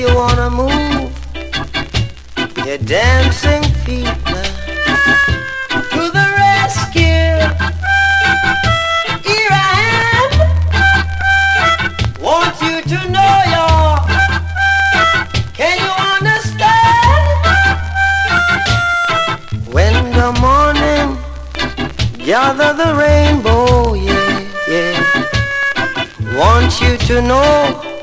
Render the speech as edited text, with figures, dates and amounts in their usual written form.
you wanna move your dancing feet now to the rescue. Here I am. Want you to know you're. Can you understand? When the morning gather the rainbow, yeah, yeah. Want you to know